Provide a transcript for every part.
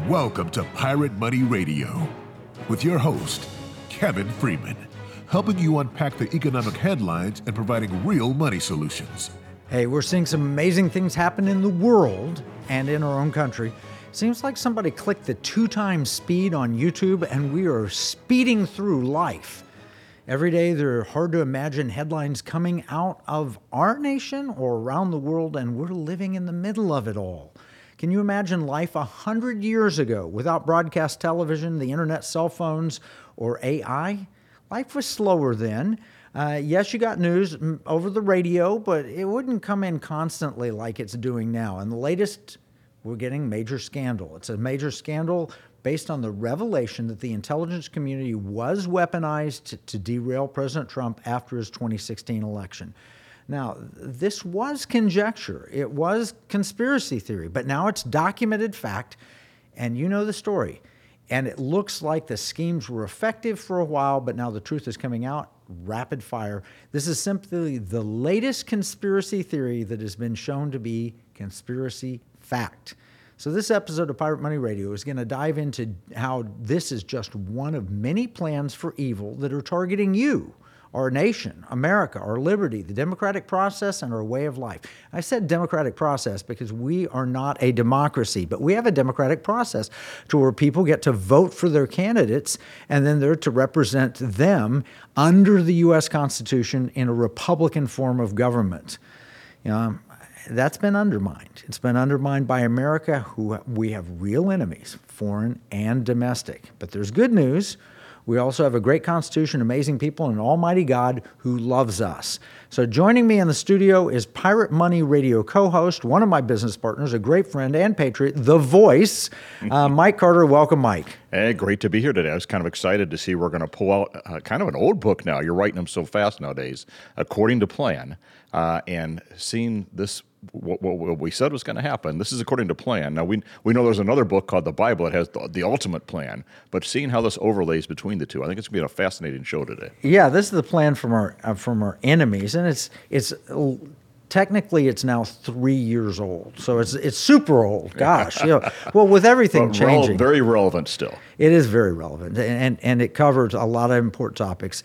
Welcome to Pirate Money Radio with your host, Kevin Freeman, helping you unpack the economic headlines and providing real money solutions. Hey, we're seeing some amazing things happen in the world and in our own country. Seems like somebody clicked the 2x speed on YouTube and we are speeding through life. Every day there are hard to imagine headlines coming out of our nation or around the world, and we're living in the middle of it all. Can you imagine life 100 years ago without broadcast television, the internet, cell phones, or AI? Life was slower then. Yes, you got news over the radio, but it wouldn't come in constantly like it's doing now. And the latest, we're getting major scandal. It's a major scandal based on the revelation that the intelligence community was weaponized to derail President Trump after his 2016 election. Now, this was conjecture. It was conspiracy theory, but now it's documented fact, and you know the story. And it looks like the schemes were effective for a while, but now the truth is coming out rapid fire. This is simply the latest conspiracy theory that has been shown to be conspiracy fact. So this episode of Pirate Money Radio is going to dive into how this is just one of many plans for evil that are targeting you, our nation, America, our liberty, the democratic process, and our way of life. I said democratic process because we are not a democracy, but we have a democratic process to where people get to vote for their candidates, and then they're to represent them under the U.S. Constitution in a Republican form of government. You know, that's been undermined. It's been undermined by America, who we have real enemies, foreign and domestic. But there's good news. We also have a great Constitution, amazing people, and an almighty God who loves us. So joining me in the studio is Pirate Money Radio co-host, one of my business partners, a great friend and patriot, The Voice, Mike Carter. Welcome, Mike. Hey, great to be here today. I was kind of excited to see we're going to pull out kind of an old book now. You're writing them so fast nowadays, according to plan, and seeing this. What we said was going to happen. This is according to plan. Now, we know there's another book called the Bible that has the ultimate plan, but seeing how this overlays between the two, I think it's going to be a fascinating show today. Yeah, this is the plan from our enemies, and it's technically it's now 3 years old, so it's super old. Gosh, you know, well, with everything changing, very relevant still. It is very relevant, and it covers a lot of important topics.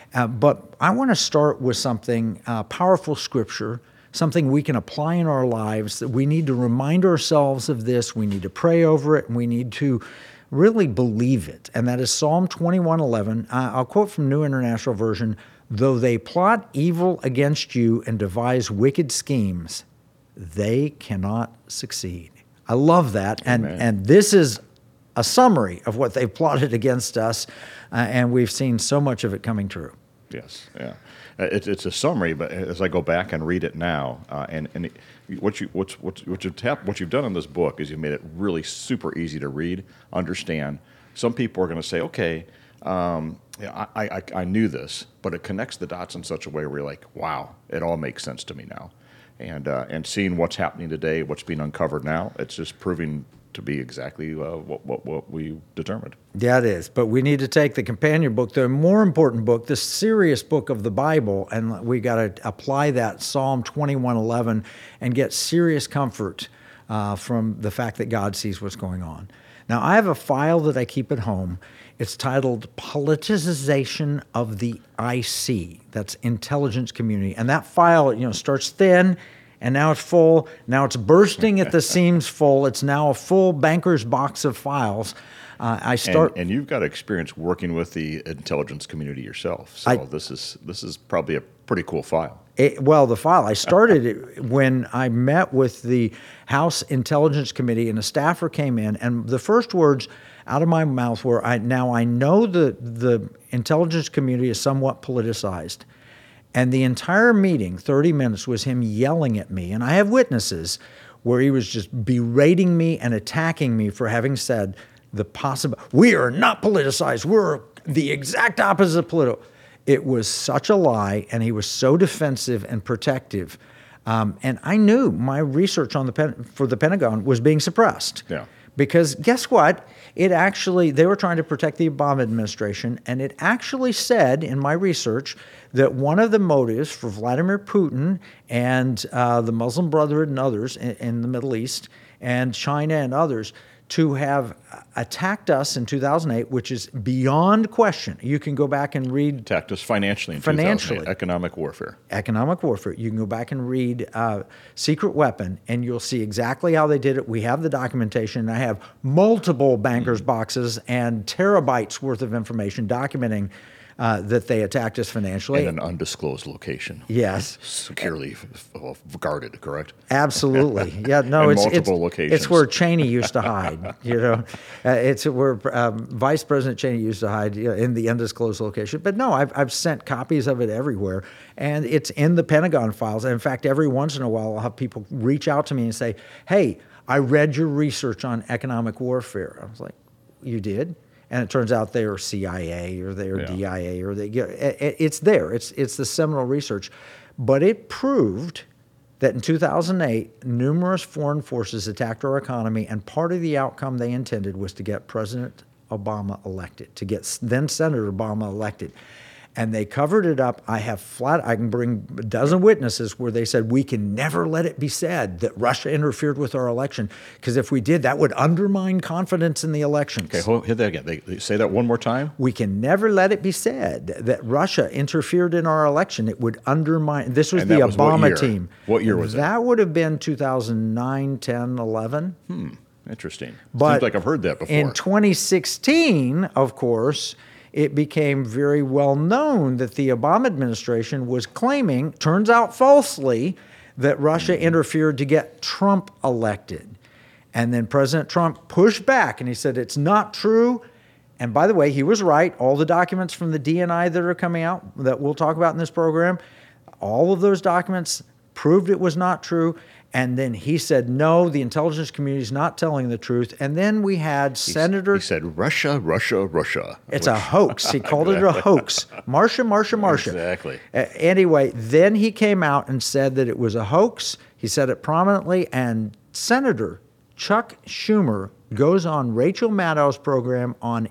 But I want to start with something powerful scripture. Something we can apply in our lives, that we need to remind ourselves of this, we need to pray over it, and we need to really believe it. And that is Psalm 21:11. I'll quote from New International Version, "Though they plot evil against you and devise wicked schemes, they cannot succeed." I love that. And this is a summary of what they've plotted against us, and we've seen so much of it coming true. Yes, yeah. It's a summary, but as I go back and read it now, what you've done in this book is you've made it really super easy to read, understand. Some people are going to say, okay, I knew this, but it connects the dots in such a way where you're like, wow, it all makes sense to me now. And seeing what's happening today, what's being uncovered now, it's just proving to be exactly what we determined. Yeah, it is. But we need to take the companion book, the more important book, the serious book of the Bible, and we got to apply that Psalm 21:11 and get serious comfort from the fact that God sees what's going on. Now, I have a file that I keep at home. It's titled Politicization of the IC. That's Intelligence Community. And that file, starts thin, and now it's full. Now it's bursting at the seams full. It's now a full banker's box of files. And you've got experience working with the intelligence community yourself. So this is probably a pretty cool file. The file, I started it when I met with the House Intelligence Committee, and a staffer came in, and the first words out of my mouth were, I know the intelligence community is somewhat politicized. And the entire meeting, 30 minutes, was him yelling at me. And I have witnesses where he was just berating me and attacking me for having said we are not politicized. We're the exact opposite of political. It was such a lie, and he was so defensive and protective. And I knew my research for the Pentagon was being suppressed. Yeah. Because guess what? They were trying to protect the Obama administration, and it actually said in my research that one of the motives for Vladimir Putin and the Muslim Brotherhood and others in the Middle East and China and others to have attacked us in 2008, which is beyond question. You can go back and read. Attacked us financially in 2008. Economic warfare. Economic warfare. You can go back and read Secret Weapon, and you'll see exactly how they did it. We have the documentation. I have multiple bankers' boxes and terabytes worth of information documenting that they attacked us financially. In an undisclosed location. Yes. Securely guarded, correct? Absolutely. Yeah, no, it's multiple locations. It's where Cheney used to hide, it's where Vice President Cheney used to hide in the undisclosed location. But no, I've sent copies of it everywhere, and it's in the Pentagon files. And in fact, every once in a while, I'll have people reach out to me and say, hey, I read your research on economic warfare. I was like, you did? And it turns out they are CIA or they are DIA or it's there. It's the seminal research. But it proved that in 2008, numerous foreign forces attacked our economy, and part of the outcome they intended was to get President Obama elected, to get then Senator Obama elected. And they covered it up. I can bring a dozen witnesses where they said, we can never let it be said that Russia interfered with our election, because if we did, that would undermine confidence in the elections. Okay, hit that again. They say that one more time? We can never let it be said that Russia interfered in our election. It would undermine. This was the Obama team. What year was that? That would have been 2009, 10, 11. Interesting. But seems like I've heard that before. In 2016, of course, it became very well known that the Obama administration was claiming, turns out falsely, that Russia interfered to get Trump elected. And then President Trump pushed back and he said, it's not true. And by the way, he was right. All the documents from the DNI that are coming out that we'll talk about in this program, all of those documents proved it was not true. And then he said, no, the intelligence community is not telling the truth. And then we had Senator... He said, Russia, Russia, Russia. It's a hoax. He called it a hoax. Marcia. Exactly. Anyway, then he came out and said that it was a hoax. He said it prominently. And Senator Chuck Schumer goes on Rachel Maddow's program on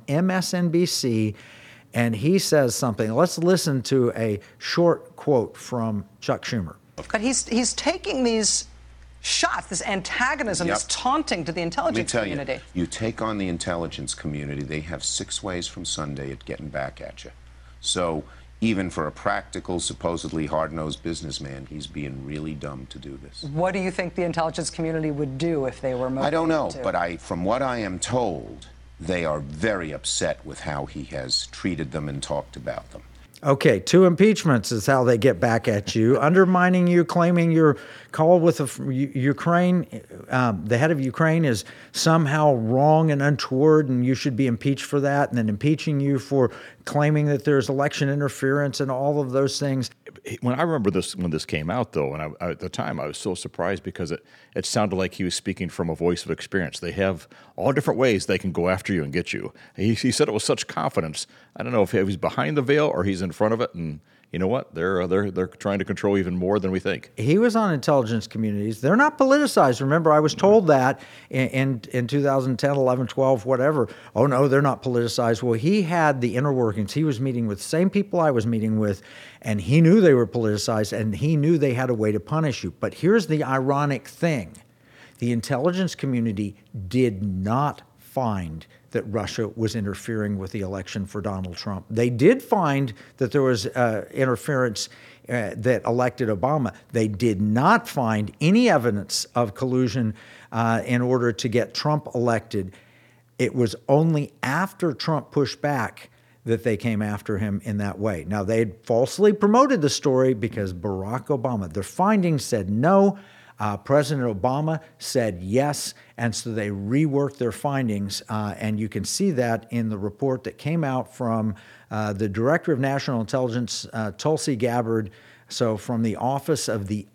MSNBC, and he says something. Let's listen to a short quote from Chuck Schumer. But he's taking these shots, this antagonism, this taunting to the intelligence community. You take on the intelligence community, they have 6 ways from Sunday at getting back at you. So even for a practical, supposedly hard-nosed businessman, he's being really dumb to do this. What do you think the intelligence community would do if they were motivated? I don't know, but from what I am told, they are very upset with how he has treated them and talked about them. Okay, 2 impeachments is how they get back at you. Undermining you, claiming your call with Ukraine, the head of Ukraine is somehow wrong and untoward and you should be impeached for that, and then impeaching you for claiming that there's election interference and all of those things. When I remember this, when this came out, though, and at the time I was so surprised because it sounded like he was speaking from a voice of experience. They have all different ways they can go after you and get you. He said it with such confidence. I don't know if he's behind the veil or he's in front of it, and you know what? They're trying to control even more than we think. He was on intelligence communities. They're not politicized. Remember, I was told that in 2010, 11, 12, whatever. Oh, no, they're not politicized. Well, he had the inner workings. He was meeting with the same people I was meeting with, and he knew they were politicized, and he knew they had a way to punish you. But here's the ironic thing. The intelligence community did not find that Russia was interfering with the election for Donald Trump. They did find that there was interference that elected Obama. They did not find any evidence of collusion in order to get Trump elected. It was only after Trump pushed back that they came after him in that way. Now, they had falsely promoted the story because Barack Obama, their findings said no. President Obama said yes, and so they reworked their findings, and you can see that in the report that came out from the Director of National Intelligence, Tulsi Gabbard, so from the Office of the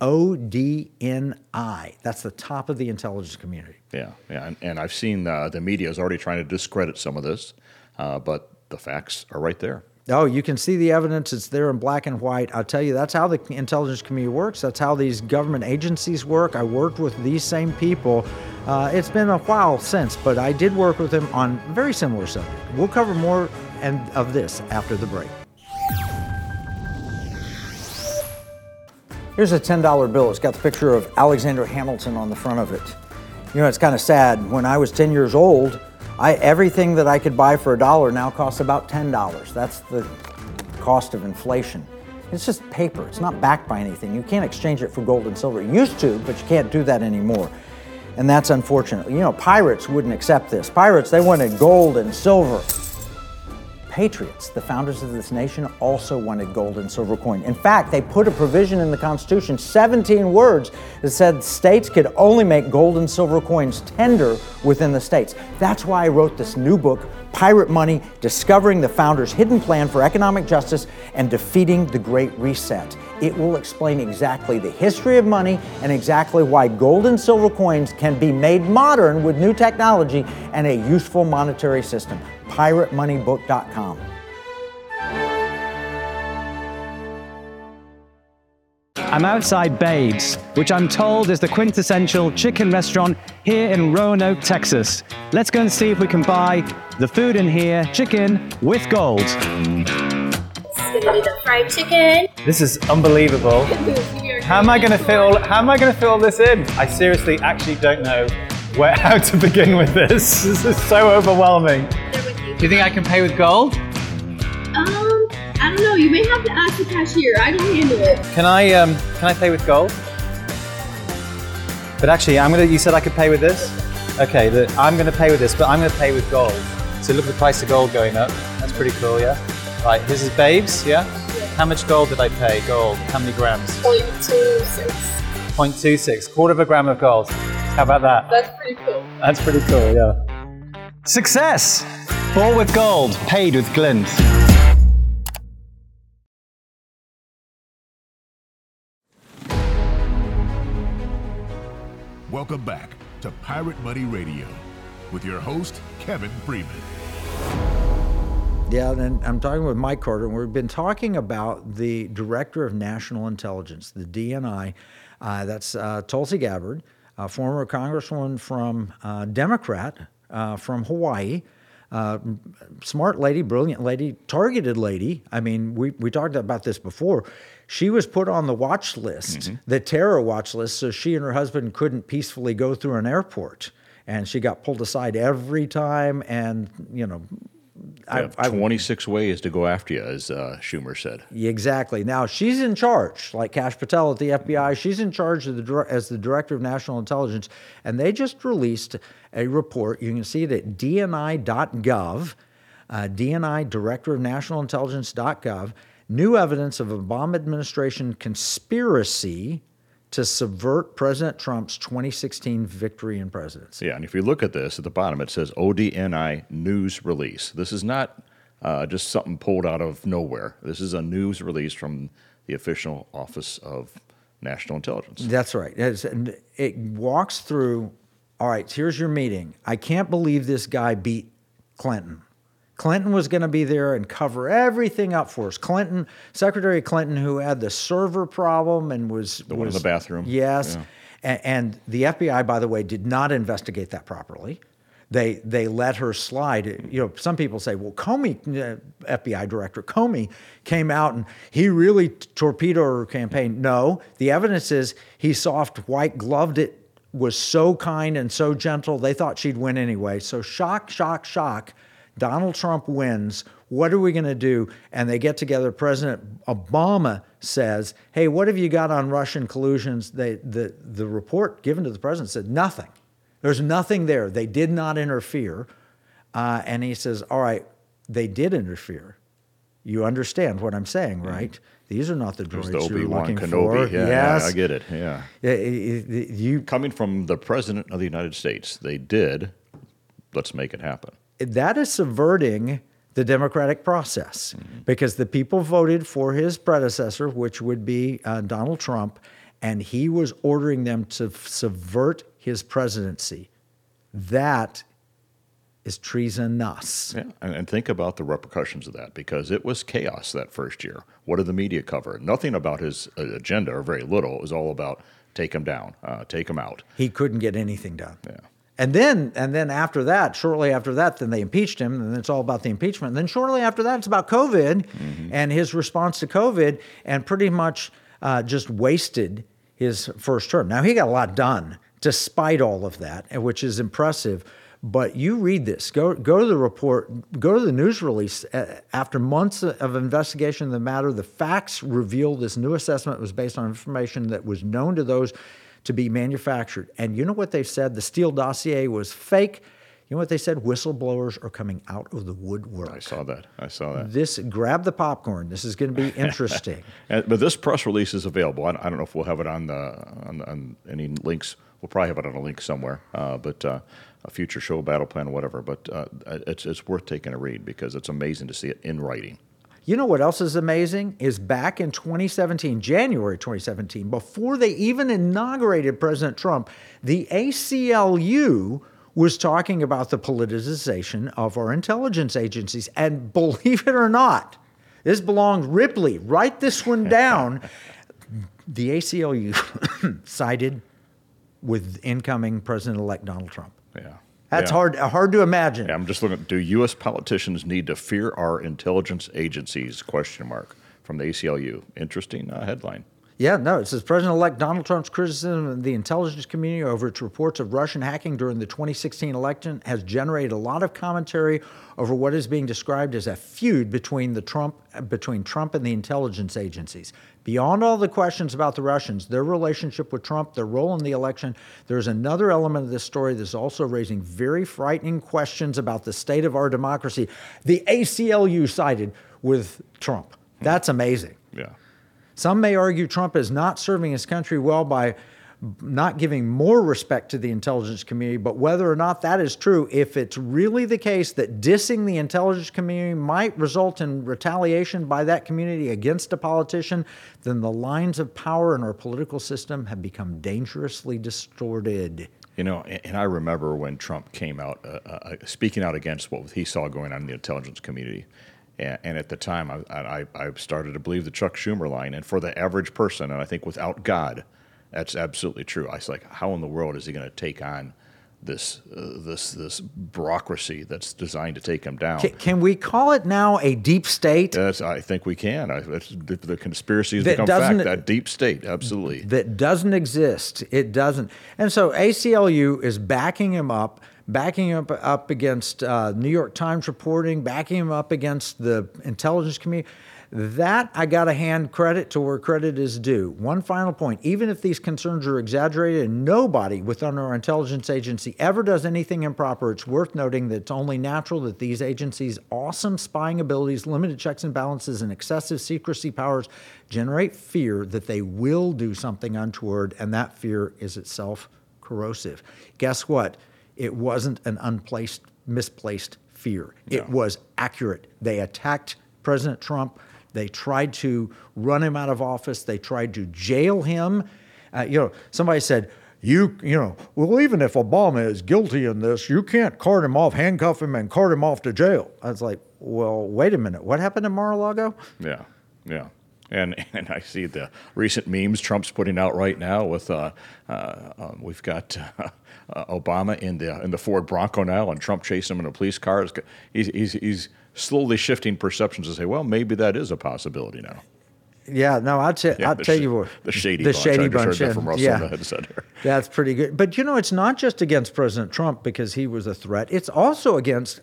ODNI. That's the top of the intelligence community. Yeah, and I've seen the media is already trying to discredit some of this, but the facts are right there. Oh, you can see the evidence. It's there in black and white. I'll tell you, that's how the intelligence community works. That's how these government agencies work. I worked with these same people. It's been a while since, but I did work with them on a very similar subject. We'll cover more of this after the break. Here's a $10 bill. It's got the picture of Alexander Hamilton on the front of it. You know, it's kind of sad. When I was 10 years old, everything that I could buy for $1 now costs about $10. That's the cost of inflation. It's just paper. It's not backed by anything. You can't exchange it for gold and silver. You used to, but you can't do that anymore. And that's unfortunate. You know, pirates wouldn't accept this. Pirates, they wanted gold and silver. Patriots, the founders of this nation, also wanted gold and silver coin. In fact, they put a provision in the Constitution, 17 words, that said states could only make gold and silver coins tender within the states. That's why I wrote this new book, Pirate Money, Discovering the Founders' Hidden Plan for Economic Justice and Defeating the Great Reset. It will explain exactly the history of money and exactly why gold and silver coins can be made modern with new technology and a useful monetary system. PirateMoneyBook.com. I'm outside Babe's, which I'm told is the quintessential chicken restaurant here in Roanoke, Texas. Let's go and see if we can buy the food in here, chicken with gold. This is gonna be the fried chicken. This is unbelievable. How am I going to fit all this in? I seriously actually don't know how to begin with this. This is so overwhelming. Do you think I can pay with gold? I don't know. You may have to ask the cashier. I don't handle it. Can I pay with gold? But actually, you said I could pay with this? Okay, I'm gonna pay with this, but I'm gonna pay with gold. So look at the price of gold going up. That's pretty cool, yeah? Right, this is Babes, yeah? How much gold did I pay? Gold, how many grams? 0.26. 0.26, quarter of a gram of gold. How about that? That's pretty cool. That's pretty cool, yeah. Success! Bought with gold, paid with glint. Welcome back to Pirate Money Radio with your host, Kevin Freeman. Yeah, and I'm talking with Mike Carter, and we've been talking about the Director of National Intelligence, the DNI. That's Tulsi Gabbard, a former congresswoman from Democrat from Hawaii. Smart lady, brilliant lady, targeted lady. I mean, we talked about this before. She was put on the watch list, the terror watch list, so she and her husband couldn't peacefully go through an airport. And she got pulled aside every time, and, you know... 26 ways to go after you, as Schumer said. Exactly. Now, she's in charge, like Kash Patel at the FBI. She's in charge as the Director of National Intelligence, and they just released a report. You can see it at dni.gov, DNI, Director of National Intelligence.gov, new evidence of Obama administration conspiracy to subvert President Trump's 2016 victory in presidency. Yeah, and if you look at this, at the bottom it says ODNI news release. This is not just something pulled out of nowhere. This is a news release from the official Office of National Intelligence. That's right. It walks through, all right, here's your meeting. I can't believe this guy beat Clinton. Clinton was going to be there and cover everything up for us. Secretary Clinton, who had the server problem and was one in the bathroom. Yes, yeah. And the FBI, by the way, did not investigate that properly. They let her slide. You know, some people say, well, Comey, FBI Director Comey, came out and he really torpedoed her campaign. No, the evidence is he soft white gloved it, was so kind and so gentle. They thought she'd win anyway. So shock, shock, shock. Donald Trump wins. What are we going to do? And they get together. President Obama says, hey, what have you got on Russian collusions? The report given to the president said nothing. There's nothing there. They did not interfere. And he says, all right, they did interfere. You understand what I'm saying, right? These are not the droids the you're looking Kenobi. for. Yeah, yes. I get it. Yeah. Coming from the President of the United States, they did. Let's make it happen. That is subverting the democratic process because the people voted for his predecessor, which would be Donald Trump, and he was ordering them to subvert his presidency. That is treasonous. Yeah, and think about the repercussions of that because it was chaos that first year. What did the media cover? Nothing about his agenda, or very little. It was all about take him down, take him out. He couldn't get anything done. Yeah. And then after that, shortly after that, then they impeached him, and it's all about the impeachment. And then shortly after that, it's about COVID and his response to COVID, and pretty much just wasted his first term. Now, he got a lot done despite all of that, and which is impressive. But you read this, go to the report, go to the news release. After months of investigation of the matter, the facts reveal this new assessment was based on information that was known to those to be manufactured. And you know what they've said? The Steele dossier was fake. You know what they said? Whistleblowers are coming out of the woodwork. I saw that. Grab the popcorn. This is going to be interesting. But this press release is available. I don't know if we'll have it on any links. We'll probably have it on a link somewhere. But a future show, battle plan, whatever. But it's worth taking a read because it's amazing to see it in writing. You know what else is amazing? Is back in 2017, January 2017, before they even inaugurated President Trump, the ACLU was talking about the politicization of our intelligence agencies. And believe it or not, this belongs, Ripley, write this one down. The ACLU sided with incoming President-elect Donald Trump. Yeah. That's hard to imagine. Yeah, I'm just looking, do U.S. politicians need to fear our intelligence agencies, ? From the ACLU. Interesting headline. Yeah, no, it says President-elect Donald Trump's criticism of the intelligence community over its reports of Russian hacking during the 2016 election has generated a lot of commentary over what is being described as a feud between Trump and the intelligence agencies. Beyond all the questions about the Russians, their relationship with Trump, their role in the election, there's another element of this story that's also raising very frightening questions about the state of our democracy. The ACLU sided with Trump. That's amazing. Yeah. Some may argue Trump is not serving his country well by not giving more respect to the intelligence community, but whether or not that is true, if it's really the case that dissing the intelligence community might result in retaliation by that community against a politician, then the lines of power in our political system have become dangerously distorted. You know, and I remember when Trump came out speaking out against what he saw going on in the intelligence community. And at the time, I started to believe the Chuck Schumer line. And for the average person, and I think without God, that's absolutely true. I was like, how in the world is he going to take on this bureaucracy that's designed to take him down? Can we call it now a deep state? I think we can. The conspiracy has become fact. That deep state, absolutely. That doesn't exist. It doesn't. And so ACLU is backing him up against New York Times reporting, backing him up against the intelligence community. That, I got to hand credit to where credit is due. One final point. Even if these concerns are exaggerated and nobody within our intelligence agency ever does anything improper, it's worth noting that it's only natural that these agencies' awesome spying abilities, limited checks and balances, and excessive secrecy powers generate fear that they will do something untoward, and that fear is itself corrosive. Guess what? It wasn't an misplaced fear. No. It was accurate. They attacked President Trump. They tried to run him out of office. They tried to jail him. Somebody said, well, even if Obama is guilty in this, you can't cart him off, handcuff him, and cart him off to jail. I was like, well, wait a minute. What happened in Mar-a-Lago? Yeah. And I see the recent memes Trump's putting out right now with we've got Obama in the Ford Bronco now, and Trump chasing him in a police car. He's slowly shifting perceptions to say, well, maybe that is a possibility now. Yeah, no, I'll tell you what. The Shady Bunch. I just heard that from Russell Mead. That's pretty good. But, it's not just against President Trump because he was a threat. It's also against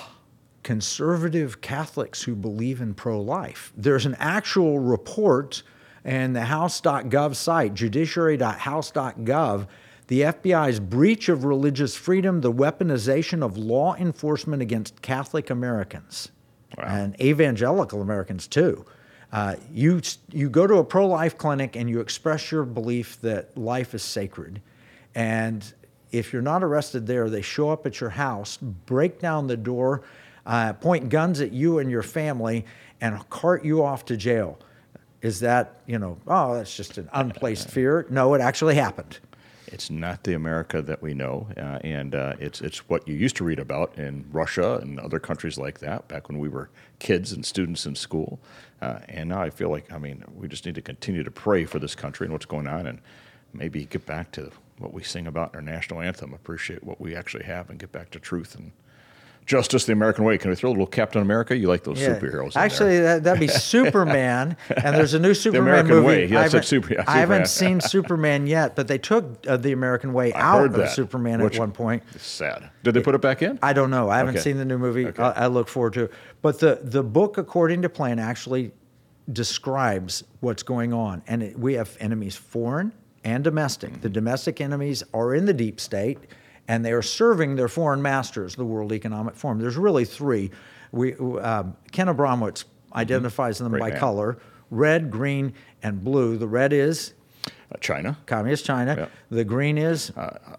conservative Catholics who believe in pro-life. There's an actual report in the House.gov site, judiciary.house.gov, the FBI's breach of religious freedom, the weaponization of law enforcement against Catholic Americans and evangelical Americans too. You go to a pro-life clinic and you express your belief that life is sacred, and if you're not arrested there, they show up at your house, break down the door, point guns at you and your family, and cart you off to jail. Is that, that's just an unplaced fear? No, it actually happened. It's not the America that we know, and it's what you used to read about in Russia and other countries like that back when we were kids and students in school. And now I feel like, we just need to continue to pray for this country and what's going on, and maybe get back to what we sing about in our national anthem, appreciate what we actually have, and get back to truth and Justice the American Way. Can we throw a little Captain America? You like those superheroes? Actually, that'd be Superman. And there's a new Superman American movie. Way. Yeah, Superman. I haven't seen Superman yet, but they took the American Way out of Superman at one point. It's sad. Did they put it back in? I don't know. I haven't seen the new movie. Okay. I look forward to it. But the book, according to plan, actually describes what's going on. And we have enemies, foreign and domestic. The domestic enemies are in the deep state, and they are serving their foreign masters, the World Economic Forum. There's really three. Ken Abramowitz identifies them by color: red, green, and blue. The red is China. Communist China. Yep. The green is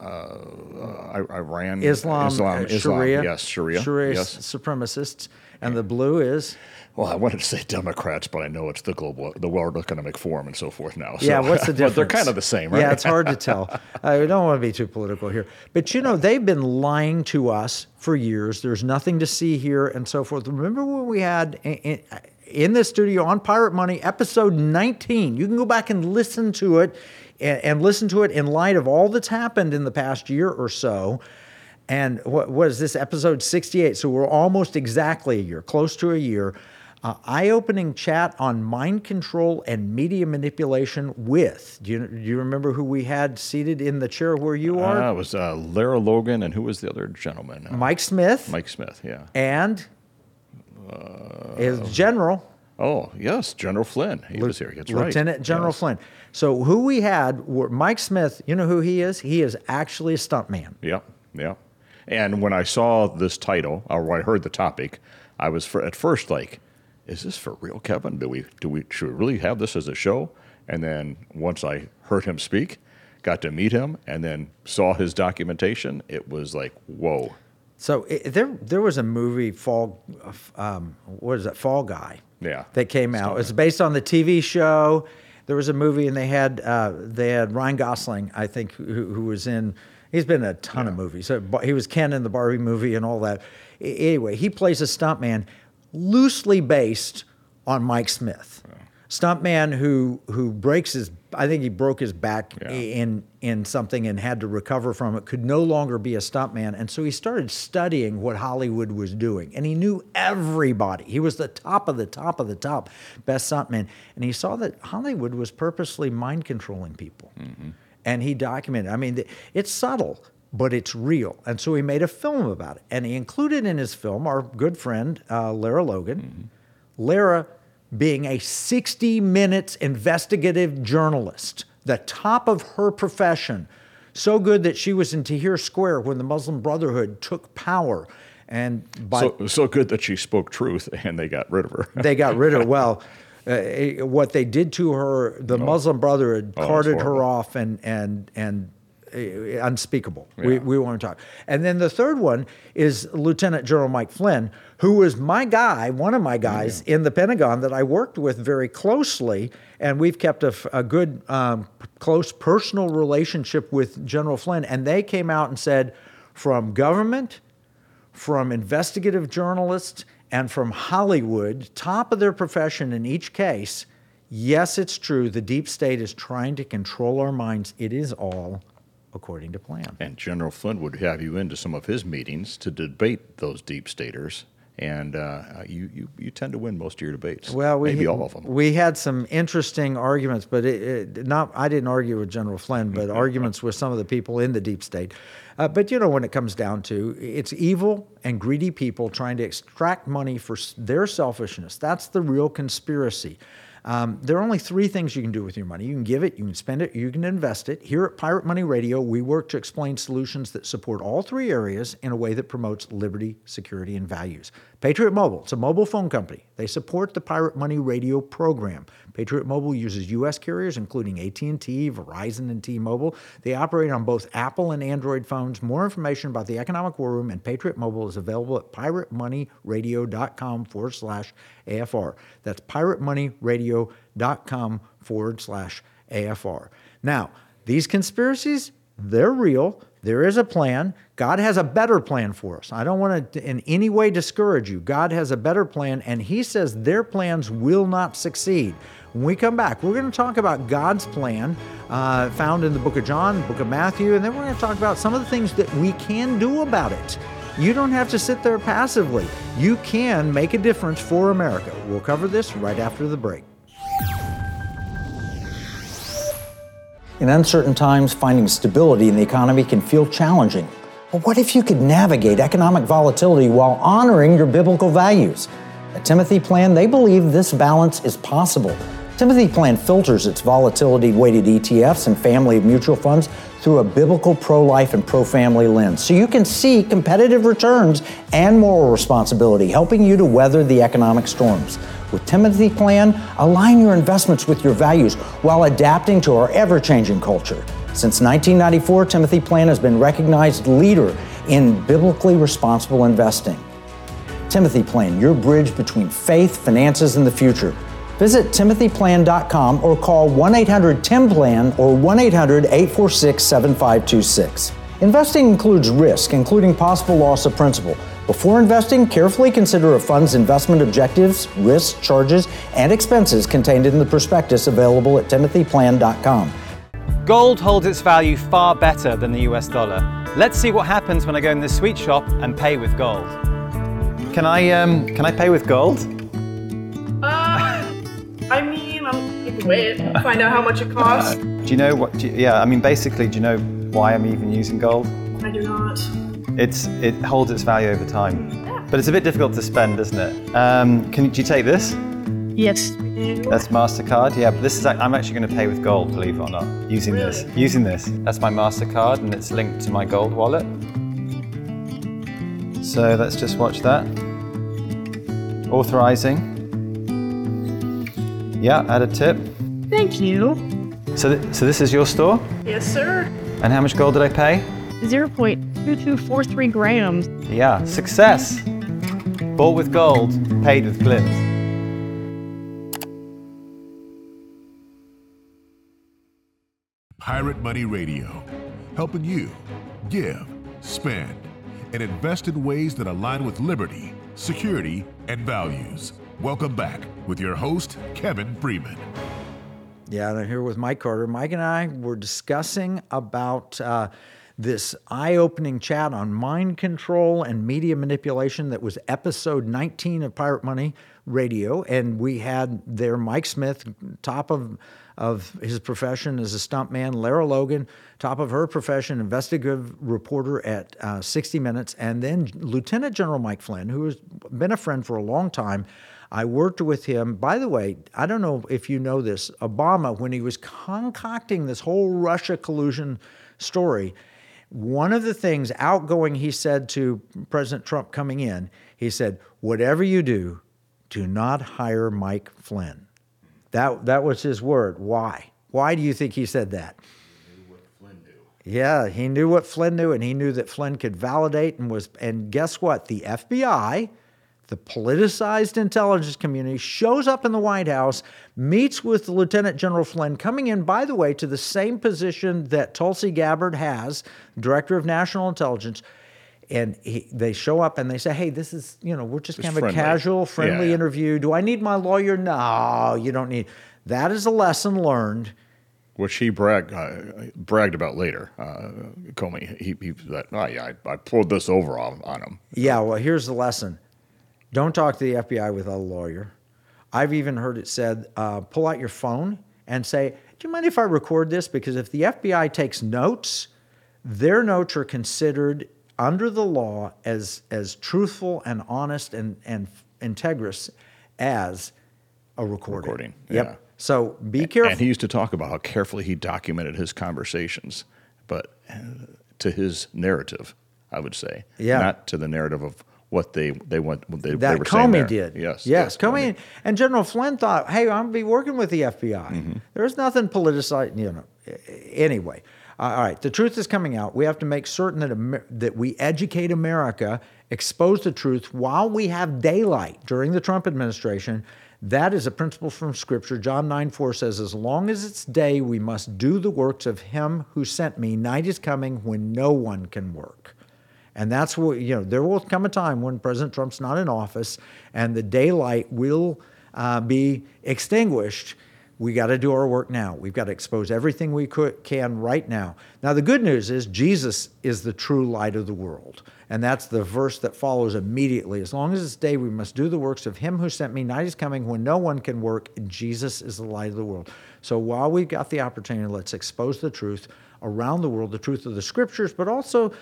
Iran. Islam, Sharia. Yes, Sharia. Sharia Yes. supremacists. And the blue is? Well, I wanted to say Democrats, but I know it's the World Economic Forum and so forth now. So, yeah, what's the difference? But they're kind of the same, right? Yeah, it's hard to tell. I don't want to be too political here. But, they've been lying to us for years. There's nothing to see here and so forth. Remember when we had in this studio on Pirate Money, episode 19. You can go back and listen to it and listen to it in light of all that's happened in the past year or so. And what is this, episode 68? So we're almost exactly a year, close to a year. Eye-opening chat on mind control and media manipulation with, do you remember who we had seated in the chair where you are? It was Lara Logan, and who was the other gentleman? Mike Smith. Mike Smith, yeah. And his general. Oh, yes, General Flynn. He was here. That's right. Lieutenant General Flynn. So who we had were Mike Smith. You know who he is? He is actually a stuntman. Yeah. And when I saw this title, or when I heard the topic, I was at first like, is this for real, Kevin? Should we really have this as a show? And then once I heard him speak, got to meet him, and then saw his documentation, it was like, whoa. So there was a movie, Fall Guy? Yeah. That came out. It's based on the TV show. There was a movie, and they had Ryan Gosling, I think, who was in. He's been in a ton of movies. So he was Ken in the Barbie movie and all that. Anyway, he plays a stuntman loosely based on Mike Smith. Stuntman who breaks I think he broke his back in something and had to recover from it, could no longer be a stuntman. And so he started studying what Hollywood was doing. And he knew everybody. He was the top of the top of the top best stuntman. And he saw that Hollywood was purposely mind controlling people. Mm-hmm. And he documented. I mean, it's subtle, but it's real. And so he made a film about it. And he included in his film our good friend, Lara Logan. Mm-hmm. Lara being a 60 Minutes investigative journalist, the top of her profession, so good that she was in Tahrir Square when the Muslim Brotherhood took power. And so good that she spoke truth, and they got rid of her. They got rid of her. Well, what they did to her, the Muslim Brotherhood carted her off and unspeakable. Yeah. We won't talk. And then the third one is Lieutenant General Mike Flynn, who was my guy, one of my guys in the Pentagon that I worked with very closely, and we've kept a good, close personal relationship with General Flynn. And they came out and said, from government, from investigative journalists, and from Hollywood, top of their profession in each case, yes, it's true, the deep state is trying to control our minds. It is all according to plan. And General Flynn would have you into some of his meetings to debate those deep staters, and you tend to win most of your debates. Well, maybe all of them. We had some interesting arguments, but I didn't argue with General Flynn, but arguments with some of the people in the deep state. But when it comes down to, it's evil and greedy people trying to extract money for their selfishness. That's the real conspiracy. There are only three things you can do with your money. You can give it, you can spend it, you can invest it. Here at Pirate Money Radio, we work to explain solutions that support all three areas in a way that promotes liberty, security, and values. Patriot Mobile, it's a mobile phone company. They support the Pirate Money Radio program. Patriot Mobile uses U.S. carriers, including AT&T, Verizon, and T-Mobile. They operate on both Apple and Android phones. More information about the Economic War Room and Patriot Mobile is available at piratemoneyradio.com/AFR. That's piratemoneyradio.com/AFR. Now, these conspiracies, they're real. There is a plan. God has a better plan for us. I don't want to in any way discourage you. God has a better plan, and he says their plans will not succeed. When we come back, we're going to talk about God's plan found in the book of John, book of Matthew, and then we're going to talk about some of the things that we can do about it. You don't have to sit there passively. You can make a difference for America. We'll cover this right after the break. In uncertain times, finding stability in the economy can feel challenging. But what if you could navigate economic volatility while honoring your biblical values? At Timothy Plan, they believe this balance is possible. Timothy Plan filters its volatility-weighted ETFs and family of mutual funds through a biblical pro-life and pro-family lens, so you can see competitive returns and moral responsibility, helping you to weather the economic storms. With Timothy Plan, align your investments with your values while adapting to our ever-changing culture. Since 1994, Timothy Plan has been recognized leader in biblically responsible investing. Timothy Plan, your bridge between faith, finances, and the future. Visit timothyplan.com or call 1-800-TIM-PLAN or 1-800-846-7526. Investing includes risk, including possible loss of principal. Before investing, carefully consider a fund's investment objectives, risks, charges, and expenses contained in the prospectus available at timothyplan.com. Gold holds its value far better than the US dollar. Let's see what happens when I go in this sweet shop and pay with gold. Can I pay with gold? I mean, you can wait, find out how much it costs. Do you know what? Basically, do you know why I'm even using gold? I do not. It holds its value over time, but it's a bit difficult to spend, isn't it? Do you take this? Yes. That's MasterCard. Yeah, but I'm actually going to pay with gold, believe it or not. Using this. That's my MasterCard, and it's linked to my gold wallet. So let's just watch that. Authorizing. Yeah, add a tip. Thank you. So this is your store? Yes, sir. And how much gold did I pay? 0.2243 grams. Yeah, success. Bought with gold, paid with glint. Pirate Money Radio, helping you give, spend, and invest in ways that align with liberty, security, and values. Welcome back with your host, Kevin Freeman. Yeah, I'm here with Mike Carter. Mike and I were discussing about this eye-opening chat on mind control and media manipulation that was episode 19 of Pirate Money Radio. And we had there Mike Smith, top of his profession as a stuntman, Lara Logan, top of her profession, investigative reporter at 60 Minutes, and then Lieutenant General Mike Flynn, who has been a friend for a long time. I worked with him. By the way, I don't know if you know this, Obama, when he was concocting this whole Russia collusion story, one of the things outgoing he said to President Trump coming in, he said, whatever you do not hire Mike Flynn. That was his word. Why? Why do you think he said that? He knew what Flynn knew. Yeah, he knew what Flynn knew, and he knew that Flynn could validate and guess what? The FBI, the politicized intelligence community, shows up in the White House, meets with Lieutenant General Flynn, coming in, by the way, to the same position that Tulsi Gabbard has, Director of National Intelligence. And they show up and they say, hey, this is, we're just kind of a casual, friendly interview. Do I need my lawyer? No, you don't need. That is a lesson learned. Which he bragged about later. Comey, I pulled this over on him. Yeah, well, here's the lesson. Don't talk to the FBI without a lawyer. I've even heard it said, pull out your phone and say, do you mind if I record this? Because if the FBI takes notes, their notes are considered under the law as truthful and honest and integrous as a recording. Yep. Yeah. So be careful. And he used to talk about how carefully he documented his conversations, but to his narrative, I would say, not to the narrative of what they were saying there. Comey did. Yes. Comey and General Flynn thought, hey, I'm going to be working with the FBI. Mm-hmm. There's nothing politicized, Anyway. All right, the truth is coming out. We have to make certain that we educate America, expose the truth while we have daylight during the Trump administration. That is a principle from Scripture. John 9:4 says, as long as it's day, we must do the works of him who sent me. Night is coming when no one can work. And that's what, there will come a time when President Trump's not in office and the daylight will be extinguished We got to do our work now. We've got to expose everything we can right now. Now, the good news is Jesus is the true light of the world. And that's the verse that follows immediately. As long as it's day, we must do the works of him who sent me. Night is coming when no one can work, and Jesus is the light of the world. So while we've got the opportunity, let's expose the truth around the world, the truth of the scriptures, but also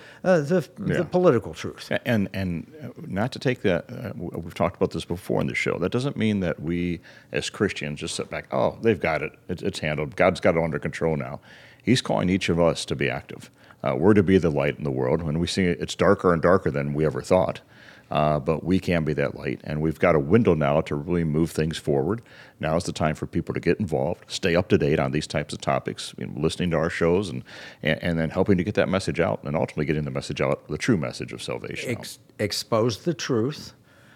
the political truth. And not to take that, we've talked about this before in the show, that doesn't mean that we as Christians just sit back, oh, they've got it, it's handled, God's got it under control now. He's calling each of us to be active. We're to be the light in the world. When we see it's darker and darker than we ever thought, but we can be that light, and we've got a window now to really move things forward. Now is the time for people to get involved, stay up to date on these types of topics, listening to our shows, and then helping to get that message out, and ultimately getting the message out, the true message of salvation. Expose the truth,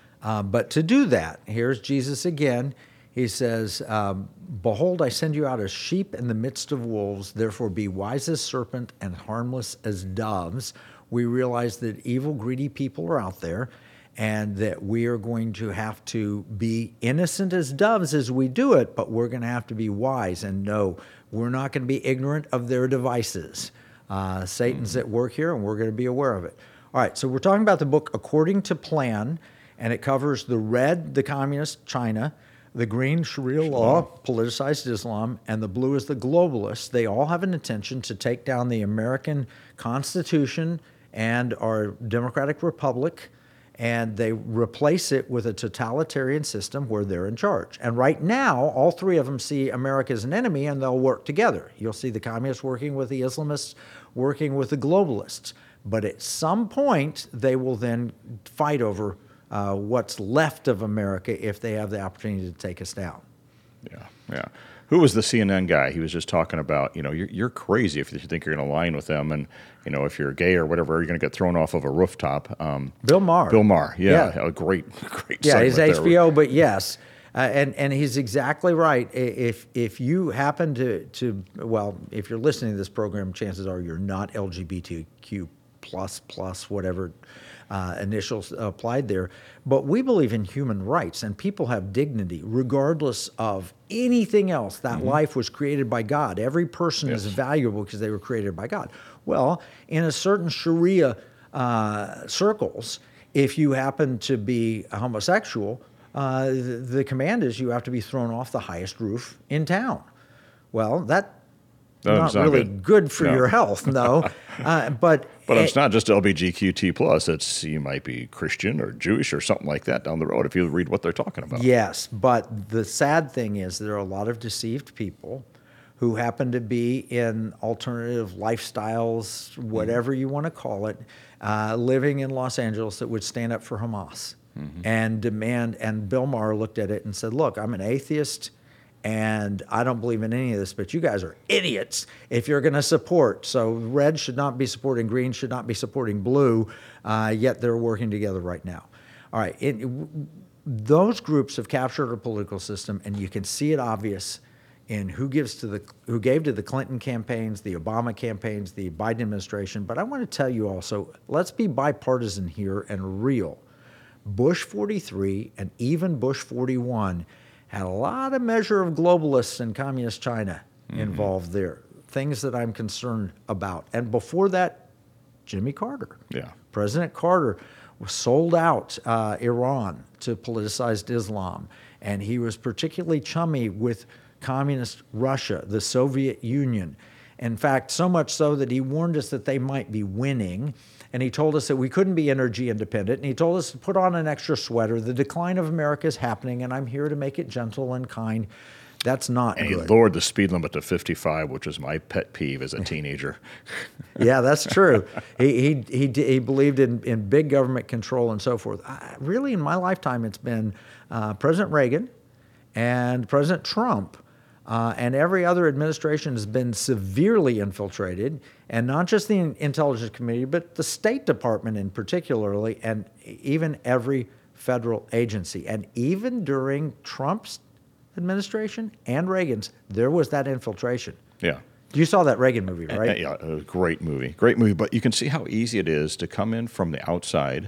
but to do that, here's Jesus again. He says, behold, I send you out as sheep in the midst of wolves. Therefore be wise as serpent and harmless as doves. We realize that evil, greedy people are out there, and that we are going to have to be innocent as doves as we do it, but we're going to have to be wise and know we're not going to be ignorant of their devices. Satan's at work here, and we're going to be aware of it. All right, so we're talking about the book According to Plan, and it covers the red, the communist China, the green, Sharia law, politicized Islam, and the blue is the globalists. They all have an intention to take down the American Constitution and our democratic republic, and they replace it with a totalitarian system where they're in charge. And right now, all three of them see America as an enemy, and they'll work together. You'll see the communists working with the Islamists, working with the globalists. But at some point, they will then fight over what's left of America if they have the opportunity to take us down. Yeah. Who was the CNN guy? He was just talking about, you're crazy if you think you're going to align with them, and if you're gay or whatever, you're going to get thrown off of a rooftop. Bill Maher. A great. Yeah, he's HBO, there. but yes, and he's exactly right. If you happen to if you're listening to this program, chances are you're not LGBTQ plus whatever initials applied there. But we believe in human rights, and people have dignity regardless of anything else. That life was created by God. Every person is valuable because they were created by God. Well, in a certain Sharia circles, if you happen to be a homosexual, the command is you have to be thrown off the highest roof in town. Well, that's not really good for your health, no. But it's not just LGBTQ plus. It's you might be Christian or Jewish or something like that down the road if you read what they're talking about. Yes, but the sad thing is there are a lot of deceived people who happen to be in alternative lifestyles, whatever you want to call it, living in Los Angeles that would stand up for Hamas and demand. And Bill Maher looked at it and said, look, I'm an atheist, and I don't believe in any of this, but you guys are idiots if you're going to support. So red should not be supporting green, should not be supporting blue, yet they're working together right now. All right, those groups have captured our political system, and you can see it obvious in who gave to the Clinton campaigns, the Obama campaigns, the Biden administration. But I want to tell you also, let's be bipartisan here and real. Bush 43 and even Bush 41 had a lot of measure of globalists and communist China involved there, things that I'm concerned about. And before that, Jimmy Carter. Yeah. President Carter sold out Iran to politicized Islam, and he was particularly chummy with communist Russia, the Soviet Union. In fact, so much so that he warned us that they might be winning, and he told us that we couldn't be energy independent, and he told us to put on an extra sweater. The decline of America is happening, and I'm here to make it gentle and kind. That's not good. And he lowered the speed limit to 55, which was my pet peeve as a teenager. Yeah, that's true. He believed in big government control and so forth. Really, in my lifetime, it's been President Reagan and President Trump. And every other administration has been severely infiltrated, and not just the intelligence community, but the State Department in particularly, and even every federal agency. And even during Trump's administration and Reagan's, there was that infiltration. Yeah. You saw that Reagan movie, right? Yeah, a great movie. Great movie. But you can see how easy it is to come in from the outside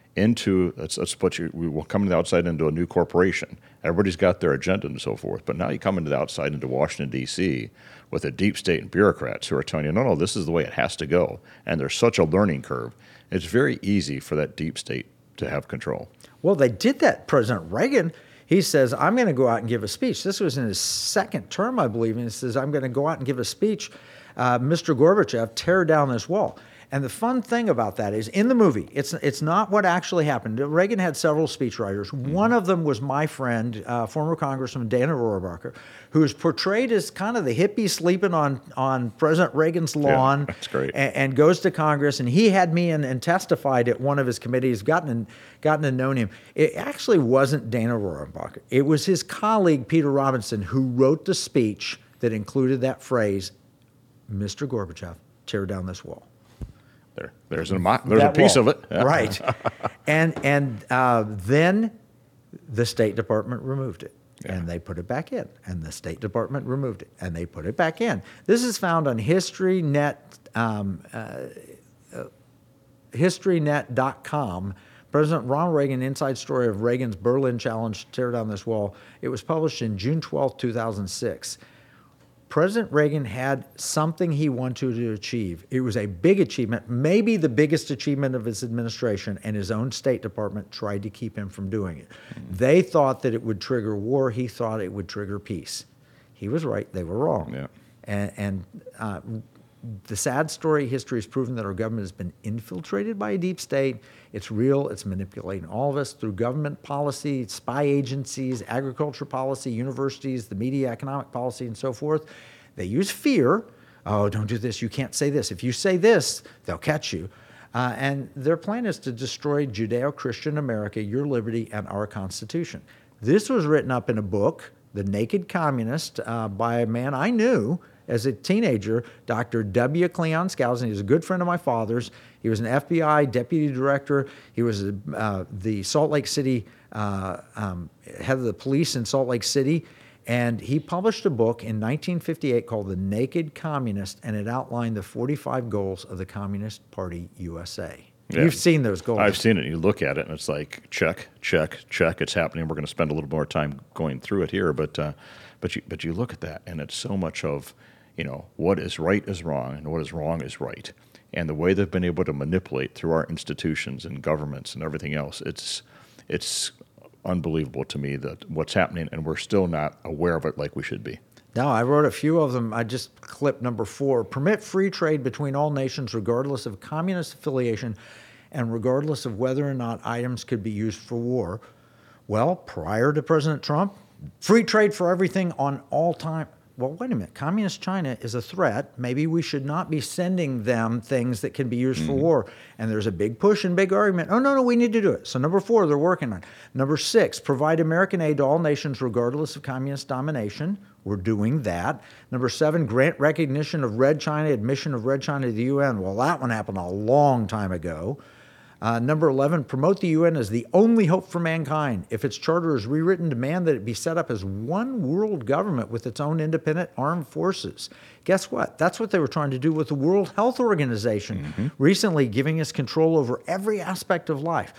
into, let's put you, we will come to the outside into a new corporation. Everybody's got their agenda and so forth, but now you come into the outside into Washington, D.C. with a deep state and bureaucrats who are telling you, no, this is the way it has to go. And there's such a learning curve. It's very easy for that deep state to have control. Well, they did that. President Reagan, he says, I'm going to go out and give a speech. This was in his second term, I believe. And he says, I'm going to go out and give a speech. Mr. Gorbachev, tear down this wall. And the fun thing about that is, in the movie, it's not what actually happened. Reagan had several speechwriters. One of them was my friend, former Congressman Dana Rohrabacher, who is portrayed as kind of the hippie sleeping on President Reagan's lawn. Yeah, that's great. And goes to Congress. And he had me in and testified at one of his committees, gotten to know him. It actually wasn't Dana Rohrabacher. It was his colleague, Peter Robinson, who wrote the speech that included that phrase, Mr. Gorbachev, tear down this wall. There's a piece of it. Yeah. Right. And then the State Department removed it. Yeah. And they put it back in. And the State Department removed it. And they put it back in. This is found on historynet.com. President Ronald Reagan, inside story of Reagan's Berlin challenge to tear down this wall. It was published in June 12, 2006. President Reagan had something he wanted to achieve. It was a big achievement, maybe the biggest achievement of his administration, and his own State Department tried to keep him from doing it. They thought that it would trigger war. He thought it would trigger peace. He was right. They were wrong. Yeah. And the sad story, history has proven that our government has been infiltrated by a deep state. It's real. It's manipulating all of us through government policy, spy agencies, agriculture policy, universities, the media, economic policy, and so forth. They use fear. Oh, don't do this. You can't say this. If you say this, they'll catch you. And their plan is to destroy Judeo-Christian America, your liberty, and our Constitution. This was written up in a book, The Naked Communist, by a man I knew as a teenager, Dr. W. Cleon Skousen. He was a good friend of my father's. He was an FBI deputy director. He was the Salt Lake City, head of the police in Salt Lake City. And he published a book in 1958 called The Naked Communist, and it outlined the 45 goals of the Communist Party USA. Yeah. You've seen those goals. I've seen it. You look at it, and it's like, check, check, check. It's happening. We're going to spend a little more time going through it here. But you look at that, and it's so much of, what is right is wrong, and what is wrong is right. And the way they've been able to manipulate through our institutions and governments and everything else, it's unbelievable to me that what's happening, and we're still not aware of it like we should be. No, I wrote a few of them. I just clipped number 4. Permit free trade between all nations regardless of communist affiliation and regardless of whether or not items could be used for war. Well, prior to President Trump, free trade for everything on all time. Well, wait a minute. Communist China is a threat. Maybe we should not be sending them things that can be used for war. And there's a big push and big argument. Oh, no, we need to do it. So number 4, they're working on. Number 6, provide American aid to all nations regardless of communist domination. We're doing that. Number 7, grant recognition of Red China, admission of Red China to the UN. Well, that one happened a long time ago. Number 11, promote the UN as the only hope for mankind. If its charter is rewritten, demand that it be set up as one world government with its own independent armed forces. Guess what? That's what they were trying to do with the World Health Organization, recently giving us control over every aspect of life.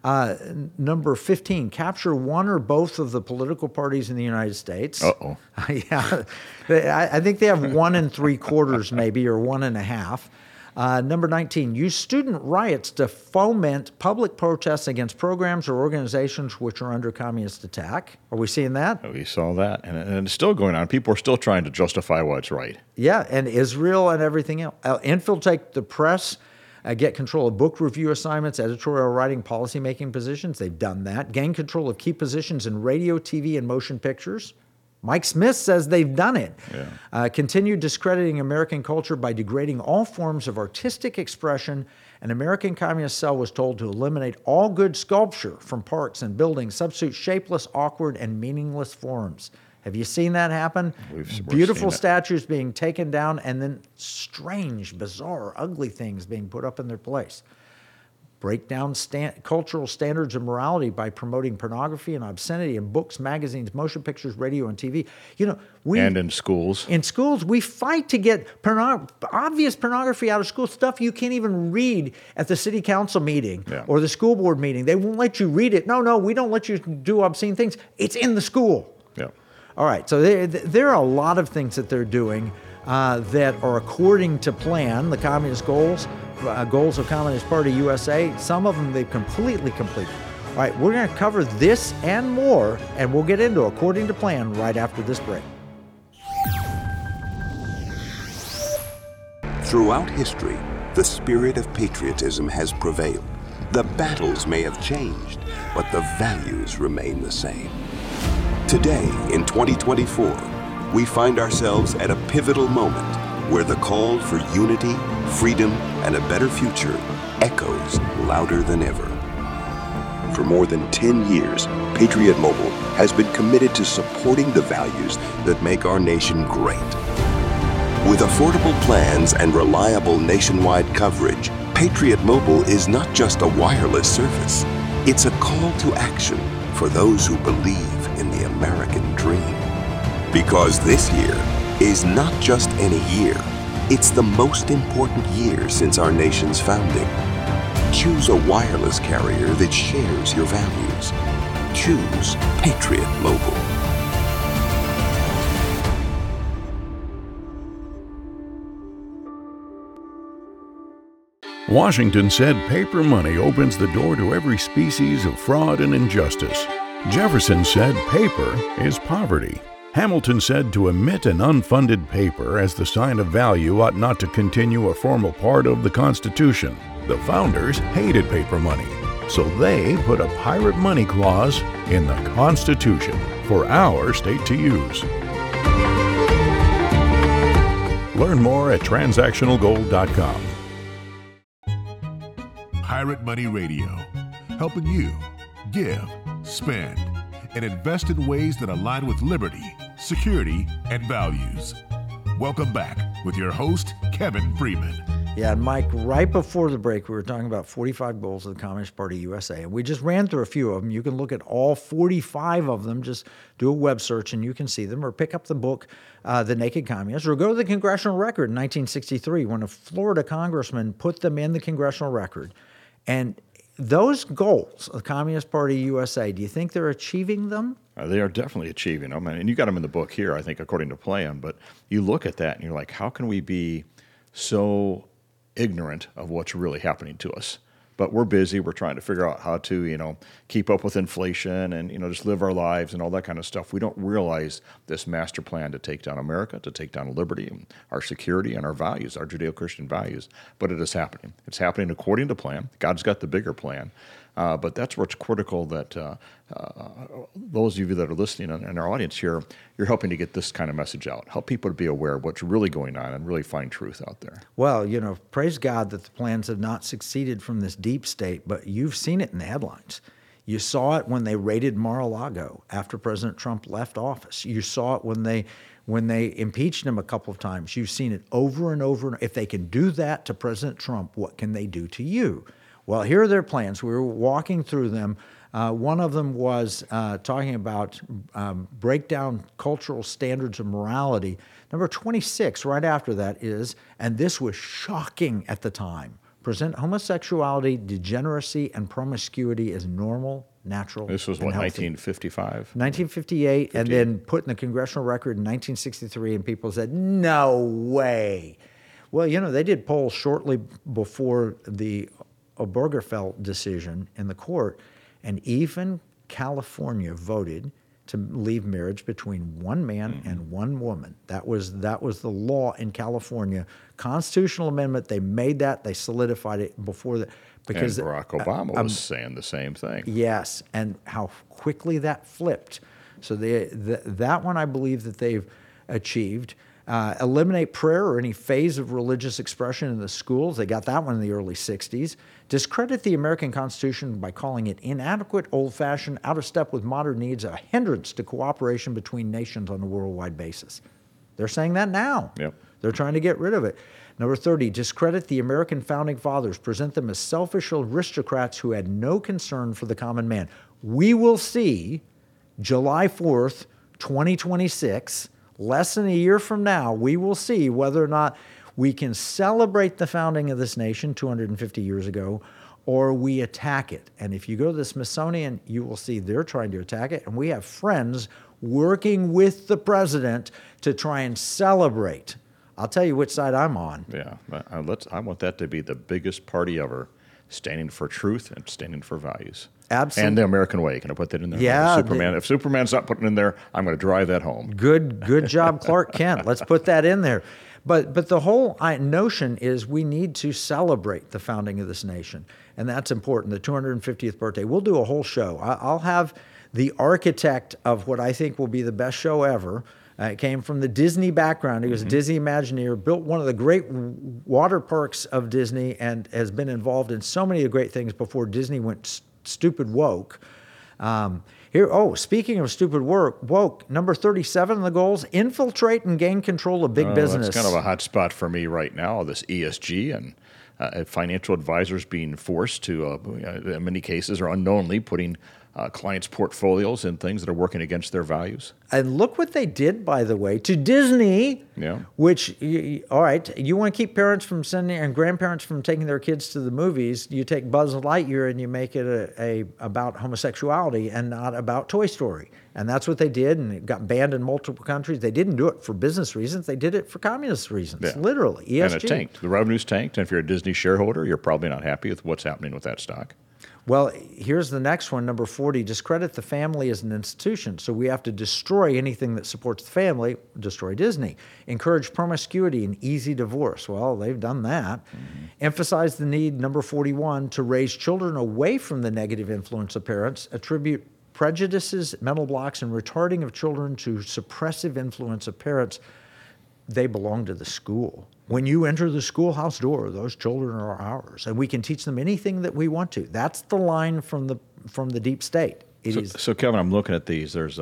Number 15, capture one or both of the political parties in the United States. Uh-oh. Yeah, I think they have 1 3/4 maybe, or 1 1/2. Number 19, use student riots to foment public protests against programs or organizations which are under communist attack. Are we seeing that? We saw that, and it's still going on. People are still trying to justify what's right. Yeah, and Israel and everything else. Infiltrate the press, get control of book review assignments, editorial writing, policymaking positions. They've done that. Gain control of key positions in radio, TV, and motion pictures. Mike Smith says they've done it. Yeah. Continue discrediting American culture by degrading all forms of artistic expression. An American communist cell was told to eliminate all good sculpture from parks and buildings, substitute shapeless, awkward, and meaningless forms. Have you seen that happen? Beautiful statues being taken down and then strange, bizarre, ugly things being put up in their place. break down cultural standards of morality by promoting pornography and obscenity in books, magazines, motion pictures, radio, and TV. And in schools. In schools, we fight to get obvious pornography out of school, stuff you can't even read at the city council meeting or the school board meeting. They won't let you read it. No, we don't let you do obscene things. It's in the school. Yeah. All right, so there are a lot of things that they're doing that are according to plan, the communist goals of Communist Party USA. Some of them they've completely completed. All right, we're going to cover this and more, and we'll get into according to plan right after this break. Throughout history, the spirit of patriotism has prevailed. The battles may have changed, but the values remain the same. Today, in 2024, we find ourselves at a pivotal moment where the call for unity, freedom, and a better future echoes louder than ever. For more than 10 years, Patriot Mobile has been committed to supporting the values that make our nation great. With affordable plans and reliable nationwide coverage, Patriot Mobile is not just a wireless service. It's a call to action for those who believe in the American dream. Because this year is not just any year, it's the most important year since our nation's founding. Choose a wireless carrier that shares your values. Choose Patriot Mobile. Washington said paper money opens the door to every species of fraud and injustice. Jefferson said paper is poverty. Hamilton said to emit an unfunded paper as the sign of value ought not to continue a formal part of the Constitution. The founders hated paper money, so they put a pirate money clause in the Constitution for our state to use. Learn more at transactionalgold.com. Pirate Money Radio, helping you give, spend, and invest in ways that align with liberty, security, and values. Welcome back with your host, Kevin Freeman. Yeah, and Mike, right before the break, we were talking about 45 goals of the Communist Party USA, and we just ran through a few of them. You can look at all 45 of them. Just do a web search and you can see them, or pick up the book, The Naked Communist, or go to the Congressional Record in 1963 when a Florida congressman put them in the Congressional Record. And those goals of the Communist Party USA, do you think they're achieving them? They are definitely achieving them. And you got them in the book here, I think, according to plan. But you look at that and you're like, how can we be so ignorant of what's really happening to us? But we're busy. We're trying to figure out how to, keep up with inflation and, just live our lives and all that kind of stuff. We don't realize this master plan to take down America, to take down liberty, and our security and our values, our Judeo-Christian values. But it is happening. It's happening according to plan. God's got the bigger plan. But that's what's critical, that those of you that are listening in our audience here, you're helping to get this kind of message out. Help people to be aware of what's really going on and really find truth out there. Well, praise God that the plans have not succeeded from this deep state, but you've seen it in the headlines. You saw it when they raided Mar-a-Lago after President Trump left office. You saw it when they impeached him a couple of times. You've seen it over and over. If they can do that to President Trump, what can they do to you? Well, here are their plans. We were walking through them. One of them was talking about break down cultural standards of morality. Number 26, right after that is, and this was shocking at the time, present homosexuality, degeneracy, and promiscuity as normal, natural, This was, and what, healthy. 1955? 1958, and then put in the Congressional Record in 1963, and people said, no way. Well, they did polls shortly before the Obergefell decision in the court, and even California voted to leave marriage between one man and one woman. That was the law in California. Constitutional amendment, they made that, they solidified it before that. Because and Barack Obama was saying the same thing. Yes, and how quickly that flipped. So that one I believe that they've achieved. Eliminate prayer or any phase of religious expression in the schools. They got that one in the early 60s. Discredit the American Constitution by calling it inadequate, old-fashioned, out of step with modern needs, a hindrance to cooperation between nations on a worldwide basis. They're saying that now. Yep. They're trying to get rid of it. Number 30, discredit the American founding fathers, present them as selfish aristocrats who had no concern for the common man. We will see July 4th, 2026, less than a year from now, we will see whether or not we can celebrate the founding of this nation 250 years ago, or we attack it. And if you go to the Smithsonian, you will see they're trying to attack it. And we have friends working with the president to try and celebrate. I'll tell you which side I'm on. Yeah, I want that to be the biggest party ever, standing for truth and standing for values. Absolutely. And the American way. Can I put that in there? Yeah. Superman. If Superman's not putting it in there, I'm going to drive that home. Good job, Clark Kent. Let's put that in there. But the whole notion is we need to celebrate the founding of this nation, and that's important, the 250th birthday. We'll do a whole show. I'll have the architect of what I think will be the best show ever. It came from the Disney background. He was a Disney Imagineer, built one of the great water parks of Disney, and has been involved in so many great things before Disney went stupid woke. Speaking of stupid woke, number 37 on the goals, infiltrate and gain control of big business. That's kind of a hot spot for me right now, this ESG and financial advisors being forced to, in many cases, or unknowingly putting clients' portfolios in things that are working against their values. And look what they did, by the way, to Disney, which, all right, you want to keep parents from sending and grandparents from taking their kids to the movies, you take Buzz Lightyear and you make it about homosexuality and not about Toy Story. And that's what they did, and it got banned in multiple countries. They didn't do it for business reasons. They did it for communist reasons, literally, ESG. And it tanked. The revenue's tanked, and if you're a Disney shareholder, you're probably not happy with what's happening with that stock. Well, here's the next one, number 40, discredit the family as an institution. So we have to destroy anything that supports the family, destroy Disney. Encourage promiscuity and easy divorce. Well, they've done that. Emphasize the need, number 41, to raise children away from the negative influence of parents. Attribute prejudices, mental blocks, and retarding of children to suppressive influence of parents. They belong to the school. When you enter the schoolhouse door, those children are ours, and we can teach them anything that we want to. That's the line from the deep state. So Kevin, I'm looking at these. There's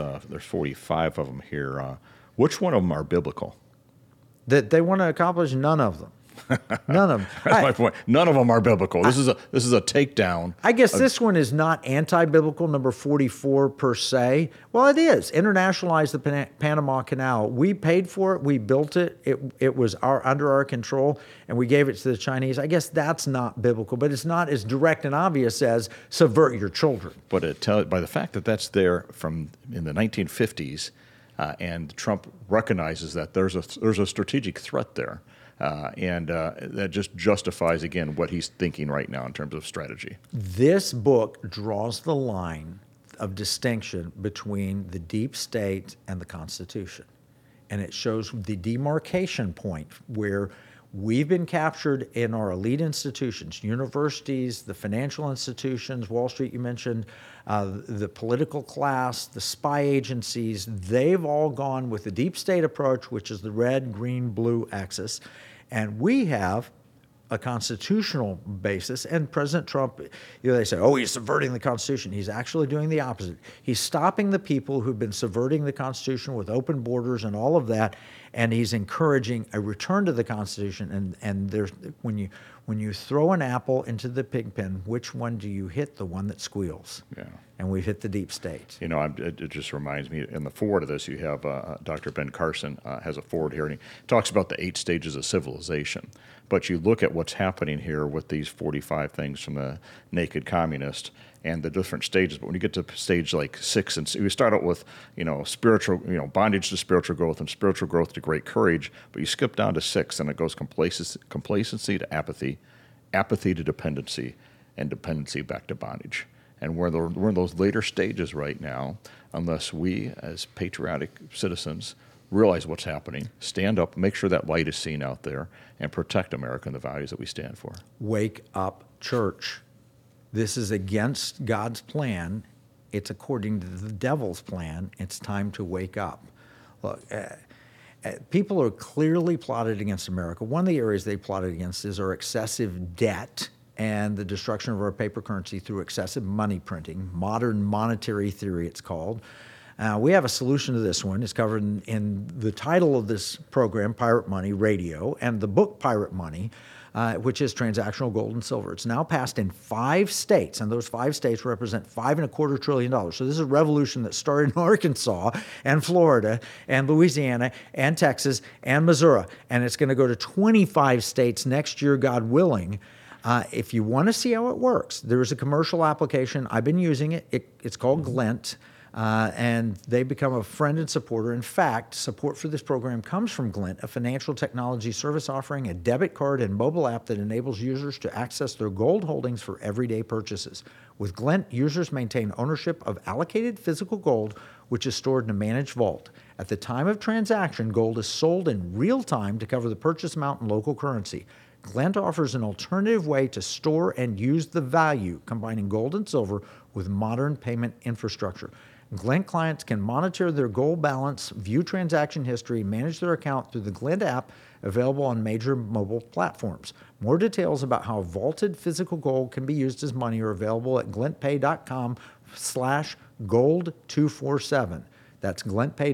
45 of them here. Which one of them are biblical? That they want to accomplish? None of them. None of them. That's my point. None of them are biblical. This is a takedown. I guess this one is not anti-biblical, number 44 per se. Well, it is. Internationalize the Panama Canal. We paid for it. We built it. It was under our control, and we gave it to the Chinese. I guess that's not biblical, but it's not as direct and obvious as subvert your children. But by the fact that that's there from in the 1950s, and Trump recognizes that there's a strategic threat there. And that just justifies, again, what he's thinking right now in terms of strategy. This book draws the line of distinction between the deep state and the Constitution. And it shows the demarcation point where we've been captured in our elite institutions, universities, the financial institutions, Wall Street you mentioned, the political class, the spy agencies. They've all gone with the deep state approach, which is the red, green, blue axis. And we have a constitutional basis. And President Trump, they say, oh, he's subverting the Constitution. He's actually doing the opposite. He's stopping the people who've been subverting the Constitution with open borders and all of that, and he's encouraging a return to the Constitution. And there's when you throw an apple into the pig pen, which one do you hit? The one that squeals. Yeah. And we've hit the deep state. It just reminds me, in the forward of this, you have Dr. Ben Carson has a forward here, and he talks about the 8 stages of civilization. But you look at what's happening here with these 45 things from the naked communist and the different stages. But when you get to stage like 6, and we start out with, spiritual, bondage to spiritual growth and spiritual growth to great courage. But you skip down to 6, and it goes complacency to apathy, apathy to dependency, and dependency back to bondage. And we're in those later stages right now, unless we, as patriotic citizens, realize what's happening, stand up, make sure that light is seen out there, and protect America and the values that we stand for. Wake up, church. This is against God's plan. It's according to the devil's plan. It's time to wake up. Look, people are clearly plotted against America. One of the areas they plotted against is our excessive debt and the destruction of our paper currency through excessive money printing, modern monetary theory it's called. We have a solution to this one. It's covered in the title of this program, Pirate Money Radio, and the book Pirate Money, which is transactional gold and silver. It's now passed in 5 states, and those 5 states represent $5.25 trillion. So this is a revolution that started in Arkansas and Florida and Louisiana and Texas and Missouri, and it's going to go to 25 states next year, God willing. If you want to see how it works, there's a commercial application. I've been using it. It's called Glint. And they become a friend and supporter. In fact, support for this program comes from Glint, a financial technology service offering a debit card and mobile app that enables users to access their gold holdings for everyday purchases. With Glint, users maintain ownership of allocated physical gold, which is stored in a managed vault. At the time of transaction, gold is sold in real time to cover the purchase amount in local currency. Glint offers an alternative way to store and use the value, combining gold and silver with modern payment infrastructure. Glint clients can monitor their gold balance, view transaction history, manage their account through the Glint app available on major mobile platforms. More details about how vaulted physical gold can be used as money are available at glintpay.com/gold247. That's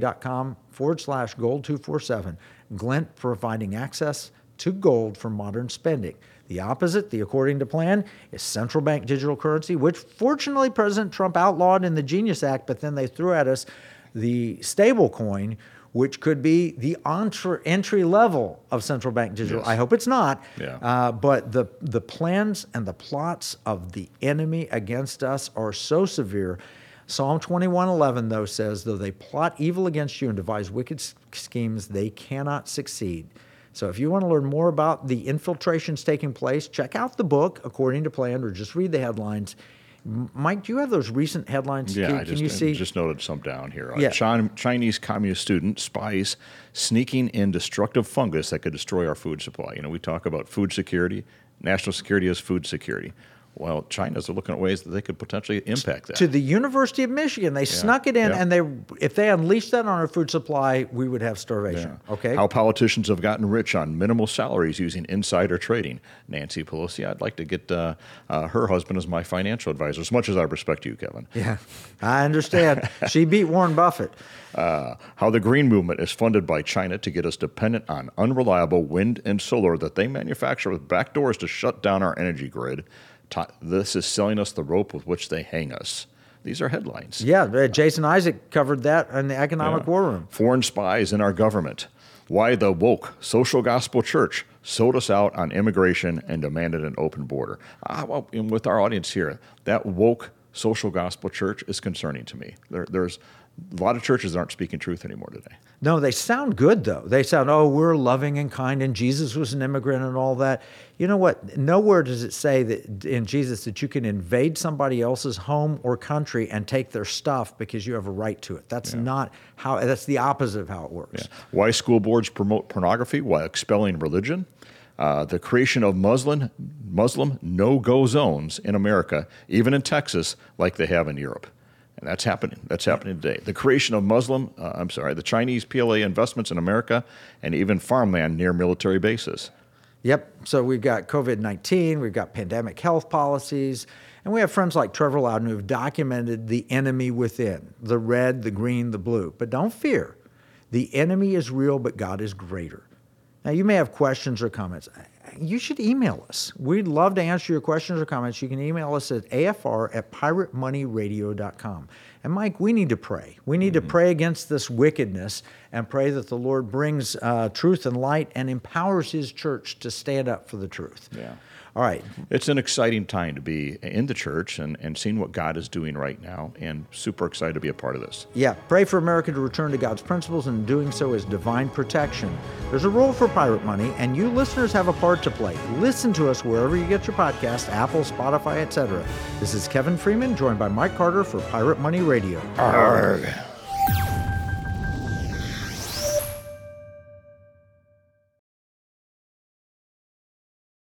glintpay.com/gold247. Glint providing access to gold for modern spending. The opposite, the according to plan, is central bank digital currency, which fortunately President Trump outlawed in the Genius Act, but then they threw at us the stable coin, which could be the entry level of central bank digital. Yes. I hope it's not. Yeah. But the plans and the plots of the enemy against us are so severe. Psalm 21:11, though, says, though they plot evil against you and devise wicked schemes, they cannot succeed. So if you want to learn more about the infiltrations taking place, check out the book, According to Plan, or just read the headlines. Mike, do you have those recent headlines? Yeah, Can you see? I just noted some down here. Yeah. Chinese communist student spies sneaking in destructive fungus that could destroy our food supply. You know, we talk about food security, national security as food security. Well, China's looking at ways that they could potentially impact that. To the University of Michigan, they snuck it in, and if they unleashed that on our food supply, we would have starvation. Yeah. Okay. How politicians have gotten rich on minimal salaries using insider trading. Nancy Pelosi, I'd like to get her husband as my financial advisor, as much as I respect you, Kevin. Yeah, I understand. She beat Warren Buffett. How the green movement is funded by China to get us dependent on unreliable wind and solar that they manufacture with backdoors to shut down our energy grid. This is selling us the rope with which they hang us. These are headlines. Yeah, Jason Isaac covered that in the Economic War Room. Foreign spies in our government. Why the woke social gospel church sold us out on immigration and demanded an open border. Well, with our audience here, that woke social gospel church is concerning to me. There's a lot of churches that aren't speaking truth anymore today. No, they sound good, though. They sound, oh, we're loving and kind, and Jesus was an immigrant and all that. You know what? Nowhere does it say that in Jesus that you can invade somebody else's home or country and take their stuff because you have a right to it. That's not how, that's the opposite of how it works. Yeah. Why school boards promote pornography while expelling religion. The creation of Muslim no-go zones in America, even in Texas, like they have in Europe. And that's happening. That's happening today. The creation of the Chinese PLA investments in America and even farmland near military bases. Yep. So we've got COVID-19, we've got pandemic health policies, and we have friends like Trevor Loudon who have documented the enemy within, the red, the green, the blue. But don't fear. The enemy is real, but God is greater. Now, you may have questions or comments. You should email us. We'd love to answer your questions or comments. You can email us at afr@piratemoneyradio.com. And Mike, we need to pray. We need to pray against this wickedness and pray that the Lord brings truth and light and empowers His church to stand up for the truth. Yeah. All right. It's an exciting time to be in the church and seeing what God is doing right now, and super excited to be a part of this. Yeah. Pray for America to return to God's principles, and doing so is divine protection. There's a role for Pirate Money, and you listeners have a part to play. Listen to us wherever you get your podcast, Apple, Spotify, etc. This is Kevin Freeman, joined by Mike Carter for Pirate Money Radio. Arrgh.